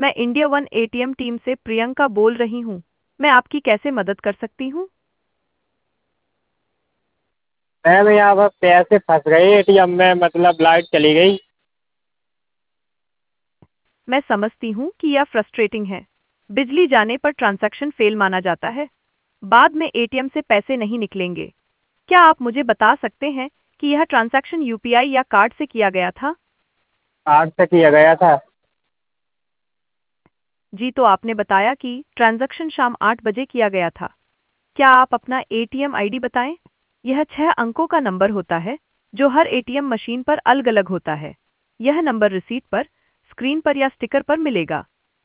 मैं India one ATM team से प्रियंका बोल रही हूँ। मैं आपकी कैसे मदद कर सकती हूँ? मैम यहाँ पर पैसे फंस गए एटीएम में, मतलब लाइट चली गई। मैं समझती हूँ कि यह फ्रस्ट्रेटिंग है। बिजली जाने पर ट्रांजैक्शन फेल माना जाता है। बाद में एटीएम से पैसे नहीं निकलेंगे। क्या आप मुझे बता सकते हैं कि यह ट्रांजैक्शन यूपीआई या कार्ड से किया गया था? कार्ड से किया गया था। जी, तो आपने बताया कि ट्रांजैक्शन शाम 8 बजे किया गया था। क्या आप अपना एटीएम आईडी बताएं? यह 6 अंकों का नंबर होता है जो हर एटीएम मशीन पर अलग-अलग होता है। यह नंबर रिसीट पर, स्क्रीन पर या स्टिकर पर मिलेगा।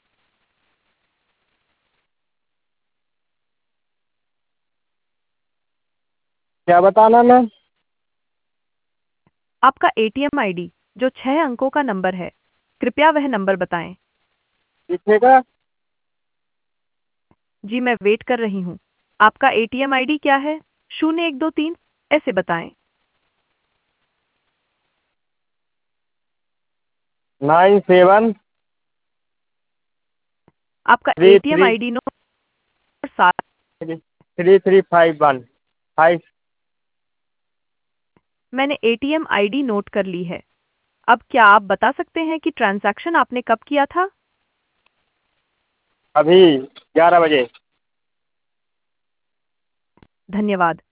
क्या बताना मैम? आपका एटीएम आईडी जो 6 अंकों का नंबर है, कृपया वह नंबर बताएं। कितने का? जी, मैं वेट कर रही हूँ। आपका एटीएम आईडी क्या है? 0123 ऐसे बताएं। 97 आपका three ATM three ID number 7। 3351 5। मैंने एटीएम आईडी नोट कर ली है। अब क्या आप बता सकते हैं कि ट्रांजैक्शन आपने कब किया था? अभी 11 बजे। धन्यवाद।